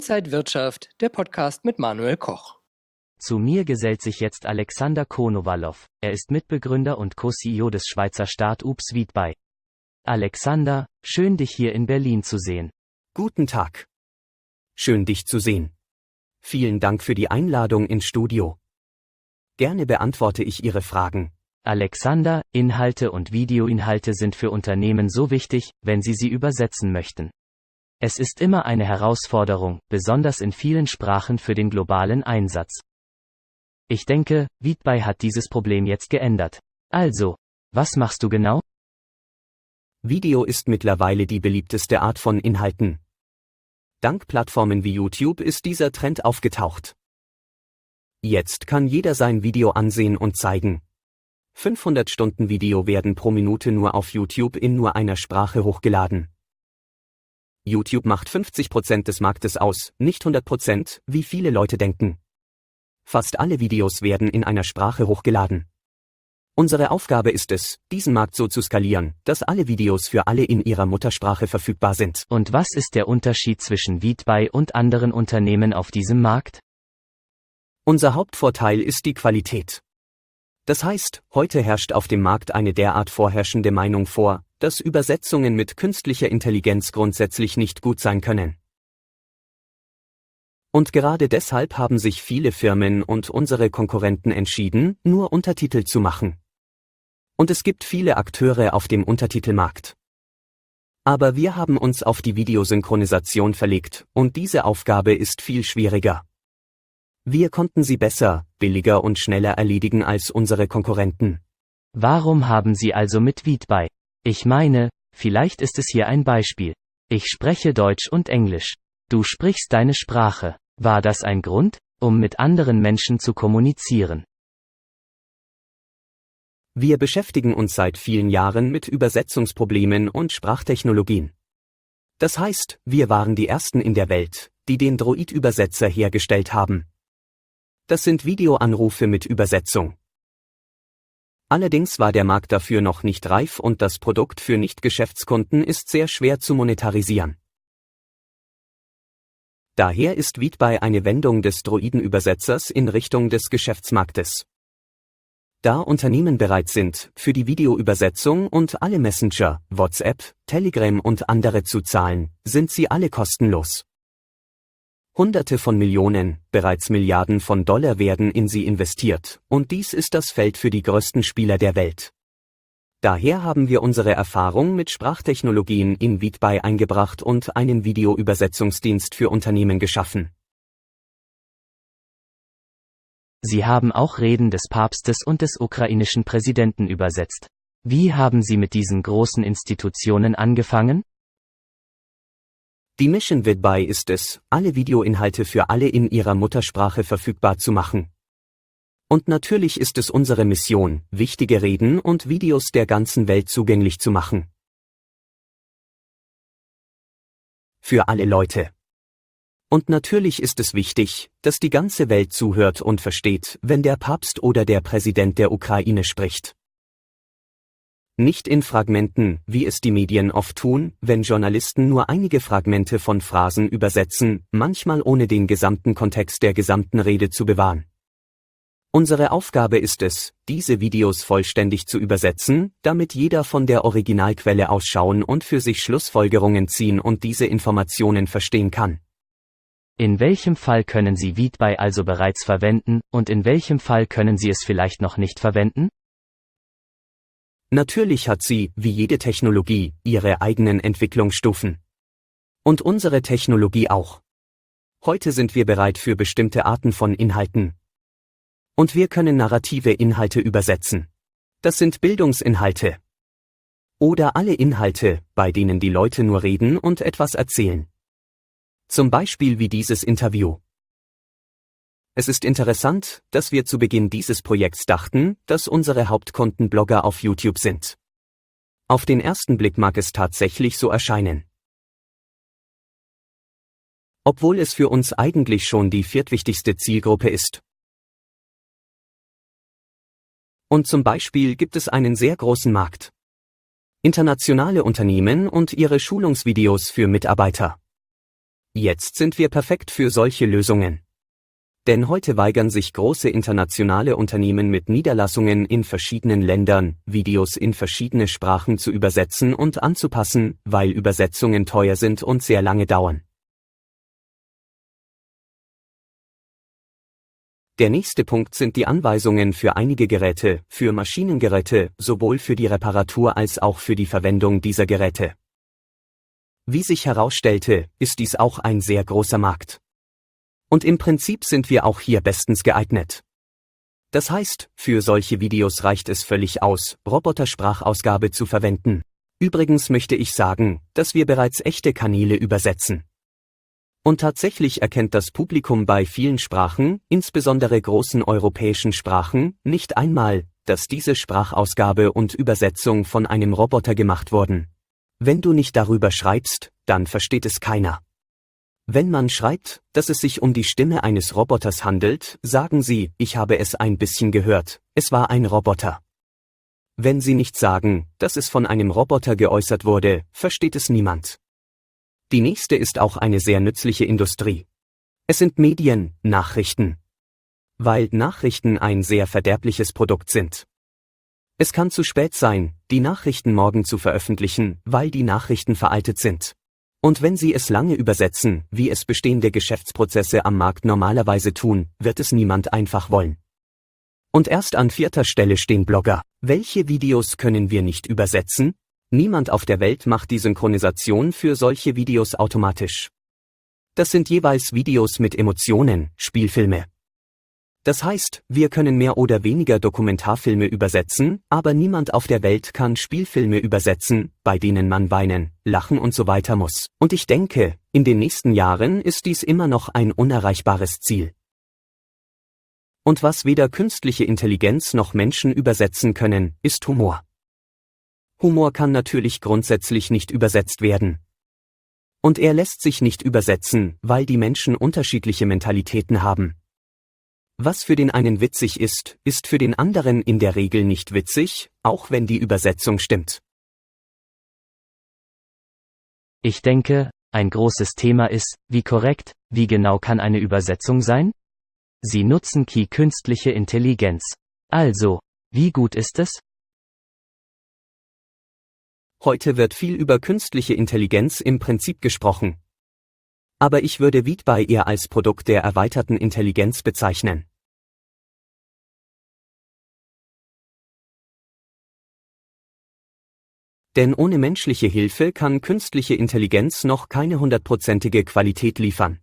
Inside Wirtschaft, der Podcast mit Manuel Koch. Zu mir gesellt sich jetzt Alexander Konowalow. Er ist Mitbegründer und Co-CEO des Schweizer Start-ups Vitbay. Alexander, schön dich hier in Berlin zu sehen. Guten Tag. Schön dich zu sehen. Vielen Dank für die Einladung ins Studio. Gerne beantworte ich Ihre Fragen. Alexander, Inhalte und Videoinhalte sind für Unternehmen so wichtig, wenn sie übersetzen möchten. Es ist immer eine Herausforderung, besonders in vielen Sprachen für den globalen Einsatz. Ich denke, Vitbay hat dieses Problem jetzt geändert. Also, was machst du genau? Video ist mittlerweile die beliebteste Art von Inhalten. Dank Plattformen wie YouTube ist dieser Trend aufgetaucht. Jetzt kann jeder sein Video ansehen und zeigen. 500 Stunden Video werden pro Minute nur auf YouTube in nur einer Sprache hochgeladen. YouTube macht 50% des Marktes aus, nicht 100%, wie viele Leute denken. Fast alle Videos werden in einer Sprache hochgeladen. Unsere Aufgabe ist es, diesen Markt so zu skalieren, dass alle Videos für alle in ihrer Muttersprache verfügbar sind. Und was ist der Unterschied zwischen Vitbay und anderen Unternehmen auf diesem Markt? Unser Hauptvorteil ist die Qualität. Das heißt, heute herrscht auf dem Markt eine derart vorherrschende Meinung vor, dass Übersetzungen mit künstlicher Intelligenz grundsätzlich nicht gut sein können. Und gerade deshalb haben sich viele Firmen und unsere Konkurrenten entschieden, nur Untertitel zu machen. Und es gibt viele Akteure auf dem Untertitelmarkt. Aber wir haben uns auf die Videosynchronisation verlegt, und diese Aufgabe ist viel schwieriger. Wir konnten sie besser, billiger und schneller erledigen als unsere Konkurrenten. Warum haben Sie also mit Vitbay? Ich meine, vielleicht ist es hier ein Beispiel. Ich spreche Deutsch und Englisch. Du sprichst deine Sprache. War das ein Grund, um mit anderen Menschen zu kommunizieren? Wir beschäftigen uns seit vielen Jahren mit Übersetzungsproblemen und Sprachtechnologien. Das heißt, wir waren die Ersten in der Welt, die den Droid-Übersetzer hergestellt haben. Das sind Videoanrufe mit Übersetzung. Allerdings war der Markt dafür noch nicht reif und das Produkt für Nicht-Geschäftskunden ist sehr schwer zu monetarisieren. Daher ist Vitbay eine Wendung des Droidenübersetzers in Richtung des Geschäftsmarktes. Da Unternehmen bereit sind, für die Videoübersetzung und alle Messenger, WhatsApp, Telegram und andere zu zahlen, sind sie alle kostenlos. Hunderte von Millionen, bereits Milliarden von Dollar werden in sie investiert, und dies ist das Feld für die größten Spieler der Welt. Daher haben wir unsere Erfahrung mit Sprachtechnologien in Vitbay eingebracht und einen Videoübersetzungsdienst für Unternehmen geschaffen. Sie haben auch Reden des Papstes und des ukrainischen Präsidenten übersetzt. Wie haben Sie mit diesen großen Institutionen angefangen? Die Mission Vitbay ist es, alle Videoinhalte für alle in ihrer Muttersprache verfügbar zu machen. Und natürlich ist es unsere Mission, wichtige Reden und Videos der ganzen Welt zugänglich zu machen. Für alle Leute. Und natürlich ist es wichtig, dass die ganze Welt zuhört und versteht, wenn der Papst oder der Präsident der Ukraine spricht. Nicht in Fragmenten, wie es die Medien oft tun, wenn Journalisten nur einige Fragmente von Phrasen übersetzen, manchmal ohne den gesamten Kontext der gesamten Rede zu bewahren. Unsere Aufgabe ist es, diese Videos vollständig zu übersetzen, damit jeder von der Originalquelle ausschauen und für sich Schlussfolgerungen ziehen und diese Informationen verstehen kann. In welchem Fall können Sie Vitbay also bereits verwenden, und in welchem Fall können Sie es vielleicht noch nicht verwenden? Natürlich hat sie, wie jede Technologie, ihre eigenen Entwicklungsstufen. Und unsere Technologie auch. Heute sind wir bereit für bestimmte Arten von Inhalten. Und wir können narrative Inhalte übersetzen. Das sind Bildungsinhalte. Oder alle Inhalte, bei denen die Leute nur reden und etwas erzählen. Zum Beispiel wie dieses Interview. Es ist interessant, dass wir zu Beginn dieses Projekts dachten, dass unsere Hauptkunden Blogger auf YouTube sind. Auf den ersten Blick mag es tatsächlich so erscheinen. Obwohl es für uns eigentlich schon die viertwichtigste Zielgruppe ist. Und zum Beispiel gibt es einen sehr großen Markt. Internationale Unternehmen und ihre Schulungsvideos für Mitarbeiter. Jetzt sind wir perfekt für solche Lösungen. Denn heute weigern sich große internationale Unternehmen mit Niederlassungen in verschiedenen Ländern, Videos in verschiedene Sprachen zu übersetzen und anzupassen, weil Übersetzungen teuer sind und sehr lange dauern. Der nächste Punkt sind die Anweisungen für einige Geräte, für Maschinengeräte, sowohl für die Reparatur als auch für die Verwendung dieser Geräte. Wie sich herausstellte, ist dies auch ein sehr großer Markt. Und im Prinzip sind wir auch hier bestens geeignet. Das heißt, für solche Videos reicht es völlig aus, Robotersprachausgabe zu verwenden. Übrigens möchte ich sagen, dass wir bereits echte Kanäle übersetzen. Und tatsächlich erkennt das Publikum bei vielen Sprachen, insbesondere großen europäischen Sprachen, nicht einmal, dass diese Sprachausgabe und Übersetzung von einem Roboter gemacht wurden. Wenn du nicht darüber schreibst, dann versteht es keiner. Wenn man schreibt, dass es sich um die Stimme eines Roboters handelt, sagen sie, ich habe es ein bisschen gehört, es war ein Roboter. Wenn sie nicht sagen, dass es von einem Roboter geäußert wurde, versteht es niemand. Die nächste ist auch eine sehr nützliche Industrie. Es sind Medien, Nachrichten. Weil Nachrichten ein sehr verderbliches Produkt sind. Es kann zu spät sein, die Nachrichten morgen zu veröffentlichen, weil die Nachrichten veraltet sind. Und wenn Sie es lange übersetzen, wie es bestehende Geschäftsprozesse am Markt normalerweise tun, wird es niemand einfach wollen. Und erst an 4. Stelle stehen Blogger. Welche Videos können wir nicht übersetzen? Niemand auf der Welt macht die Synchronisation für solche Videos automatisch. Das sind jeweils Videos mit Emotionen, Spielfilme. Das heißt, wir können mehr oder weniger Dokumentarfilme übersetzen, aber niemand auf der Welt kann Spielfilme übersetzen, bei denen man weinen, lachen und so weiter muss. Und ich denke, in den nächsten Jahren ist dies immer noch ein unerreichbares Ziel. Und was weder künstliche Intelligenz noch Menschen übersetzen können, ist Humor. Humor kann natürlich grundsätzlich nicht übersetzt werden. Und er lässt sich nicht übersetzen, weil die Menschen unterschiedliche Mentalitäten haben. Was für den einen witzig ist, ist für den anderen in der Regel nicht witzig, auch wenn die Übersetzung stimmt. Ich denke, ein großes Thema ist, wie korrekt, wie genau kann eine Übersetzung sein? Sie nutzen künstliche Intelligenz. Also, wie gut ist es? Heute wird viel über künstliche Intelligenz im Prinzip gesprochen. Aber ich würde Vidbay eher als Produkt der erweiterten Intelligenz bezeichnen. Denn ohne menschliche Hilfe kann künstliche Intelligenz noch keine 100%ige Qualität liefern.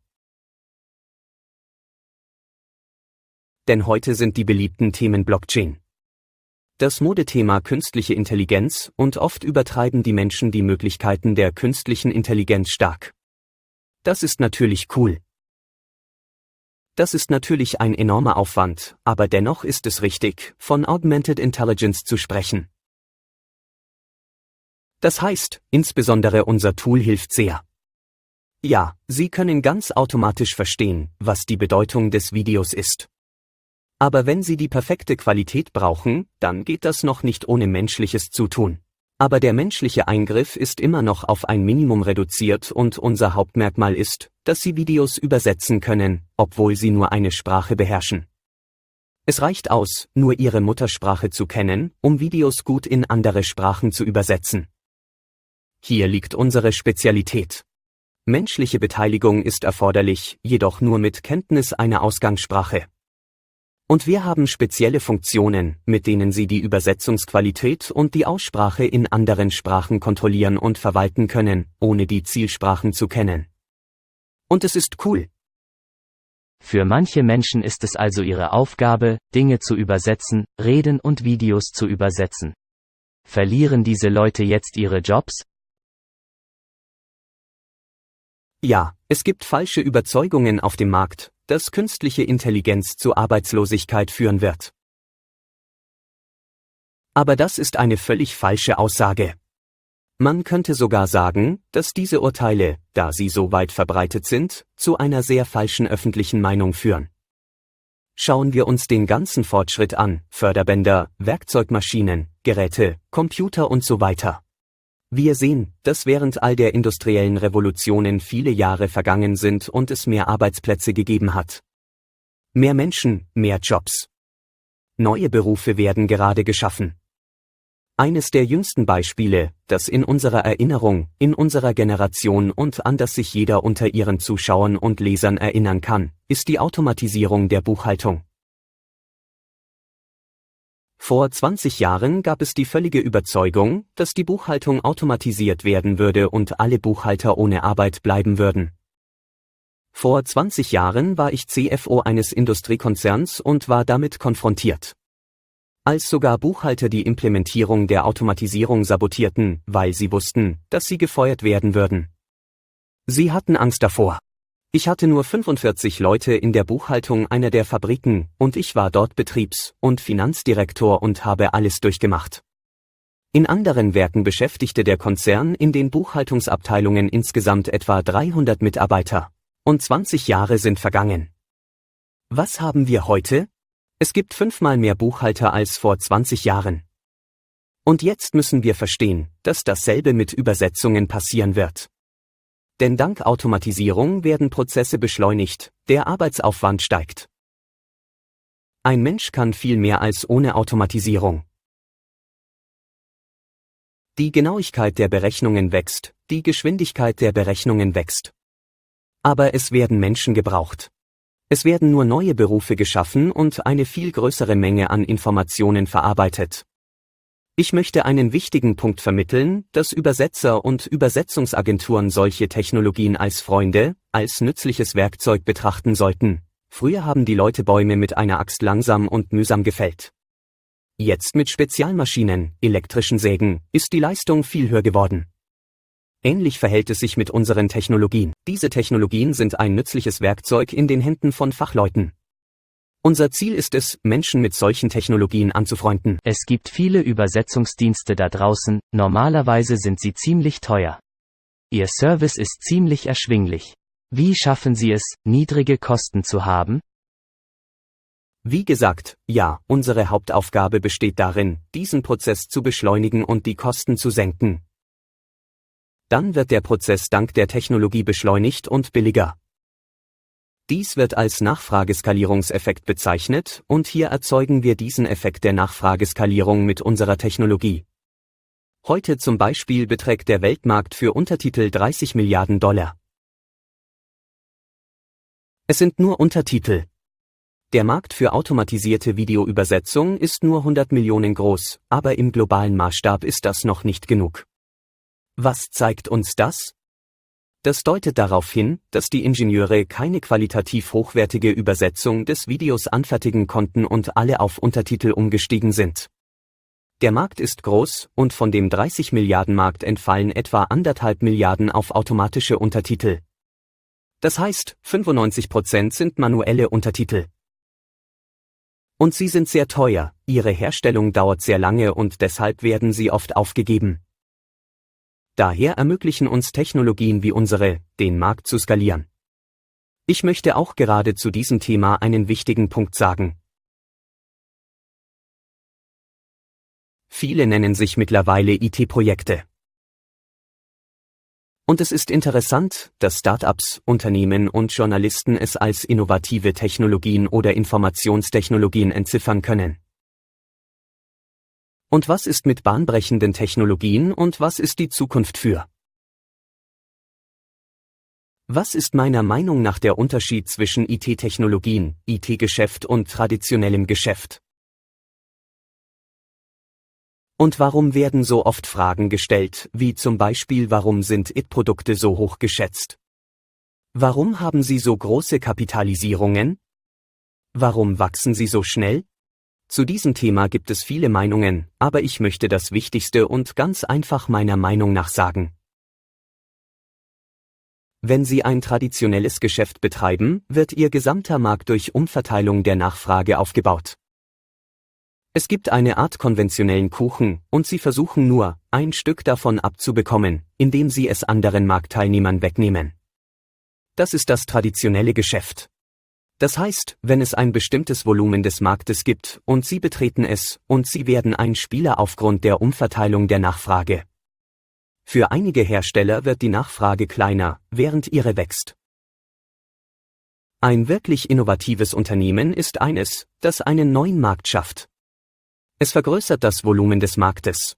Denn heute sind die beliebten Themen Blockchain. Das Modethema künstliche Intelligenz und oft übertreiben die Menschen die Möglichkeiten der künstlichen Intelligenz stark. Das ist natürlich cool. Das ist natürlich ein enormer Aufwand, aber dennoch ist es richtig, von Augmented Intelligence zu sprechen. Das heißt, insbesondere unser Tool hilft sehr. Ja, Sie können ganz automatisch verstehen, was die Bedeutung des Videos ist. Aber wenn Sie die perfekte Qualität brauchen, dann geht das noch nicht ohne menschliches Zutun. Aber der menschliche Eingriff ist immer noch auf ein Minimum reduziert und unser Hauptmerkmal ist, dass Sie Videos übersetzen können, obwohl Sie nur eine Sprache beherrschen. Es reicht aus, nur Ihre Muttersprache zu kennen, um Videos gut in andere Sprachen zu übersetzen. Hier liegt unsere Spezialität. Menschliche Beteiligung ist erforderlich, jedoch nur mit Kenntnis einer Ausgangssprache. Und wir haben spezielle Funktionen, mit denen Sie die Übersetzungsqualität und die Aussprache in anderen Sprachen kontrollieren und verwalten können, ohne die Zielsprachen zu kennen. Und es ist cool. Für manche Menschen ist es also ihre Aufgabe, Dinge zu übersetzen, Reden und Videos zu übersetzen. Verlieren diese Leute jetzt ihre Jobs? Ja, es gibt falsche Überzeugungen auf dem Markt, dass künstliche Intelligenz zu Arbeitslosigkeit führen wird. Aber das ist eine völlig falsche Aussage. Man könnte sogar sagen, dass diese Urteile, da sie so weit verbreitet sind, zu einer sehr falschen öffentlichen Meinung führen. Schauen wir uns den ganzen Fortschritt an, Förderbänder, Werkzeugmaschinen, Geräte, Computer und so weiter. Wir sehen, dass während all der industriellen Revolutionen viele Jahre vergangen sind und es mehr Arbeitsplätze gegeben hat. Mehr Menschen, mehr Jobs. Neue Berufe werden gerade geschaffen. Eines der jüngsten Beispiele, das in unserer Erinnerung, in unserer Generation und an das sich jeder unter ihren Zuschauern und Lesern erinnern kann, ist die Automatisierung der Buchhaltung. Vor 20 Jahren gab es die völlige Überzeugung, dass die Buchhaltung automatisiert werden würde und alle Buchhalter ohne Arbeit bleiben würden. Vor 20 Jahren war ich CFO eines Industriekonzerns und war damit konfrontiert. Als sogar Buchhalter die Implementierung der Automatisierung sabotierten, weil sie wussten, dass sie gefeuert werden würden. Sie hatten Angst davor. Ich hatte nur 45 Leute in der Buchhaltung einer der Fabriken und ich war dort Betriebs- und Finanzdirektor und habe alles durchgemacht. In anderen Werken beschäftigte der Konzern in den Buchhaltungsabteilungen insgesamt etwa 300 Mitarbeiter. Und 20 Jahre sind vergangen. Was haben wir heute? Es gibt 5-mal mehr Buchhalter als vor 20 Jahren. Und jetzt müssen wir verstehen, dass dasselbe mit Übersetzungen passieren wird. Denn dank Automatisierung werden Prozesse beschleunigt, der Arbeitsaufwand steigt. Ein Mensch kann viel mehr als ohne Automatisierung. Die Genauigkeit der Berechnungen wächst, die Geschwindigkeit der Berechnungen wächst. Aber es werden Menschen gebraucht. Es werden nur neue Berufe geschaffen und eine viel größere Menge an Informationen verarbeitet. Ich möchte einen wichtigen Punkt vermitteln, dass Übersetzer und Übersetzungsagenturen solche Technologien als Freunde, als nützliches Werkzeug betrachten sollten. Früher haben die Leute Bäume mit einer Axt langsam und mühsam gefällt. Jetzt mit Spezialmaschinen, elektrischen Sägen, ist die Leistung viel höher geworden. Ähnlich verhält es sich mit unseren Technologien. Diese Technologien sind ein nützliches Werkzeug in den Händen von Fachleuten. Unser Ziel ist es, Menschen mit solchen Technologien anzufreunden. Es gibt viele Übersetzungsdienste da draußen, normalerweise sind sie ziemlich teuer. Ihr Service ist ziemlich erschwinglich. Wie schaffen Sie es, niedrige Kosten zu haben? Wie gesagt, ja, unsere Hauptaufgabe besteht darin, diesen Prozess zu beschleunigen und die Kosten zu senken. Dann wird der Prozess dank der Technologie beschleunigt und billiger. Dies wird als Nachfrageskalierungseffekt bezeichnet und hier erzeugen wir diesen Effekt der Nachfrageskalierung mit unserer Technologie. Heute zum Beispiel beträgt der Weltmarkt für Untertitel 30 Milliarden $. Es sind nur Untertitel. Der Markt für automatisierte Videoübersetzung ist nur 100 Millionen groß, aber im globalen Maßstab ist das noch nicht genug. Was zeigt uns das? Das deutet darauf hin, dass die Ingenieure keine qualitativ hochwertige Übersetzung des Videos anfertigen konnten und alle auf Untertitel umgestiegen sind. Der Markt ist groß und von dem 30 Milliarden Markt entfallen etwa 1,5 Milliarden auf automatische Untertitel. Das heißt, 95% sind manuelle Untertitel. Und sie sind sehr teuer, ihre Herstellung dauert sehr lange und deshalb werden sie oft aufgegeben. Daher ermöglichen uns Technologien wie unsere, den Markt zu skalieren. Ich möchte auch gerade zu diesem Thema einen wichtigen Punkt sagen. Viele nennen sich mittlerweile IT-Projekte. Und es ist interessant, dass Startups, Unternehmen und Journalisten es als innovative Technologien oder Informationstechnologien entziffern können. Und was ist mit bahnbrechenden Technologien und was ist die Zukunft für? Was ist meiner Meinung nach der Unterschied zwischen IT-Technologien, IT-Geschäft und traditionellem Geschäft? Und warum werden so oft Fragen gestellt, wie zum Beispiel warum sind IT-Produkte so hoch geschätzt? Warum haben sie so große Kapitalisierungen? Warum wachsen sie so schnell? Zu diesem Thema gibt es viele Meinungen, aber ich möchte das Wichtigste und ganz einfach meiner Meinung nach sagen. Wenn Sie ein traditionelles Geschäft betreiben, wird Ihr gesamter Markt durch Umverteilung der Nachfrage aufgebaut. Es gibt eine Art konventionellen Kuchen, und Sie versuchen nur, ein Stück davon abzubekommen, indem Sie es anderen Marktteilnehmern wegnehmen. Das ist das traditionelle Geschäft. Das heißt, wenn es ein bestimmtes Volumen des Marktes gibt, und Sie betreten es, und Sie werden ein Spieler aufgrund der Umverteilung der Nachfrage. Für einige Hersteller wird die Nachfrage kleiner, während ihre wächst. Ein wirklich innovatives Unternehmen ist eines, das einen neuen Markt schafft. Es vergrößert das Volumen des Marktes.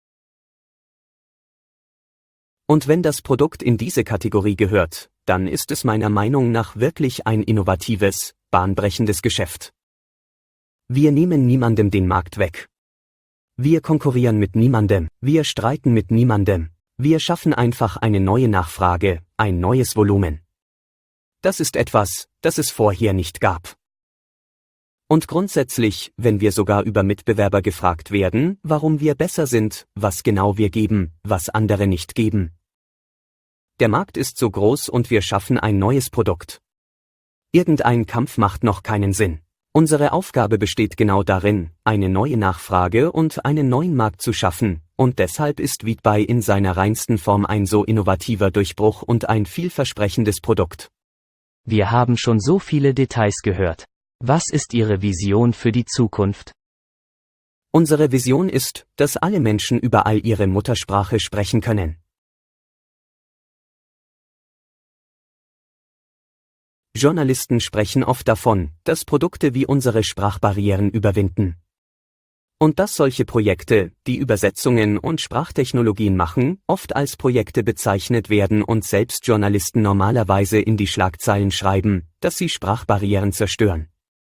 Und wenn das Produkt in diese Kategorie gehört, dann ist es meiner Meinung nach wirklich ein innovatives, bahnbrechendes Geschäft. Wir nehmen niemandem den Markt weg. Wir konkurrieren mit niemandem, wir streiten mit niemandem, wir schaffen einfach eine neue Nachfrage, ein neues Volumen. Das ist etwas, das es vorher nicht gab. Und grundsätzlich, wenn wir sogar über Mitbewerber gefragt werden, warum wir besser sind, was genau wir geben, was andere nicht geben. Der Markt ist so groß und wir schaffen ein neues Produkt. Irgendein Kampf macht noch keinen Sinn. Unsere Aufgabe besteht genau darin, eine neue Nachfrage und einen neuen Markt zu schaffen, und deshalb ist Weedbuy in seiner reinsten Form ein so innovativer Durchbruch und ein vielversprechendes Produkt. Wir haben schon so viele Details gehört. Was ist Ihre Vision für die Zukunft? Unsere Vision ist, dass alle Menschen überall ihre Muttersprache sprechen können. Journalisten sprechen oft davon, dass Produkte wie unsere Sprachbarrieren überwinden. Und dass solche Projekte, die Übersetzungen und Sprachtechnologien machen, oft als Projekte bezeichnet werden und selbst Journalisten normalerweise in die Schlagzeilen schreiben, dass sie Sprachbarrieren zerstören.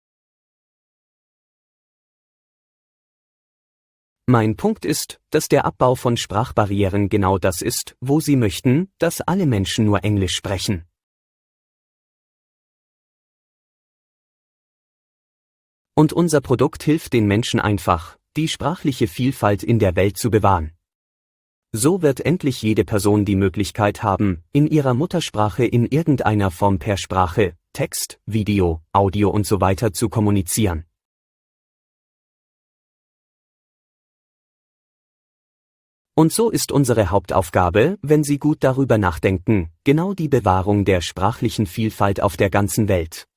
Mein Punkt ist, dass der Abbau von Sprachbarrieren genau das ist, wo sie möchten, dass alle Menschen nur Englisch sprechen. Und unser Produkt hilft den Menschen einfach, die sprachliche Vielfalt in der Welt zu bewahren. So wird endlich jede Person die Möglichkeit haben, in ihrer Muttersprache in irgendeiner Form per Sprache, Text, Video, Audio und so weiter zu kommunizieren. Und so ist unsere Hauptaufgabe, wenn Sie gut darüber nachdenken, genau die Bewahrung der sprachlichen Vielfalt auf der ganzen Welt.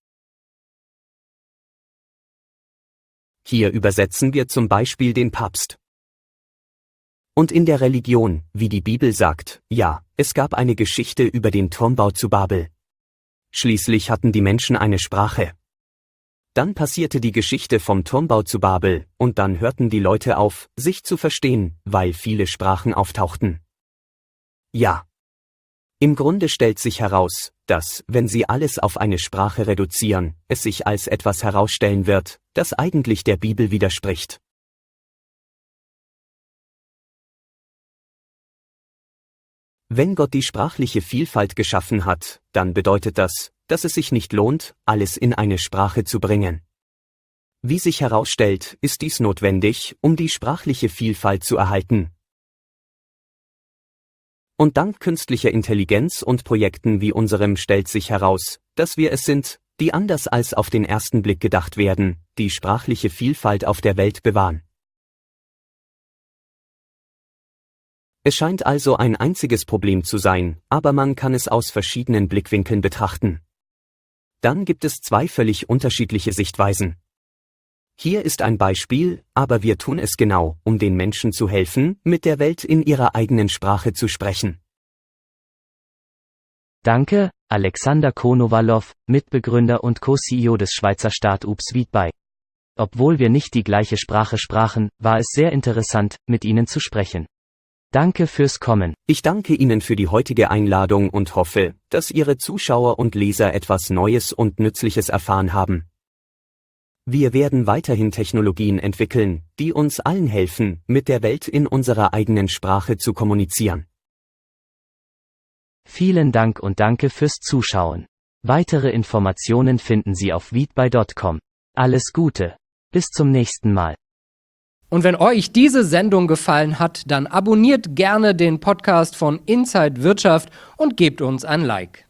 Hier übersetzen wir zum Beispiel den Papst. Und in der Religion, wie die Bibel sagt, ja, es gab eine Geschichte über den Turmbau zu Babel. Schließlich hatten die Menschen eine Sprache. Dann passierte die Geschichte vom Turmbau zu Babel, und dann hörten die Leute auf, sich zu verstehen, weil viele Sprachen auftauchten. Ja. Im Grunde stellt sich heraus, dass, wenn Sie alles auf eine Sprache reduzieren, es sich als etwas herausstellen wird, das eigentlich der Bibel widerspricht. Wenn Gott die sprachliche Vielfalt geschaffen hat, dann bedeutet das, dass es sich nicht lohnt, alles in eine Sprache zu bringen. Wie sich herausstellt, ist dies notwendig, um die sprachliche Vielfalt zu erhalten. Und dank künstlicher Intelligenz und Projekten wie unserem stellt sich heraus, dass wir es sind, die anders als auf den ersten Blick gedacht werden, die sprachliche Vielfalt auf der Welt bewahren. Es scheint also ein einziges Problem zu sein, aber man kann es aus verschiedenen Blickwinkeln betrachten. Dann gibt es zwei völlig unterschiedliche Sichtweisen. Hier ist ein Beispiel, aber wir tun es genau, um den Menschen zu helfen, mit der Welt in ihrer eigenen Sprache zu sprechen. Danke, Alexander Konowalow, Mitbegründer und Co-CEO des Schweizer Start-ups Weedbuy. Obwohl wir nicht die gleiche Sprache sprachen, war es sehr interessant, mit Ihnen zu sprechen. Danke fürs Kommen. Ich danke Ihnen für die heutige Einladung und hoffe, dass Ihre Zuschauer und Leser etwas Neues und Nützliches erfahren haben. Wir werden weiterhin Technologien entwickeln, die uns allen helfen, mit der Welt in unserer eigenen Sprache zu kommunizieren. Vielen Dank und danke fürs Zuschauen. Weitere Informationen finden Sie auf weedbuy.com. Alles Gute. Bis zum nächsten Mal. Und wenn euch diese Sendung gefallen hat, dann abonniert gerne den Podcast von Inside Wirtschaft und gebt uns ein Like.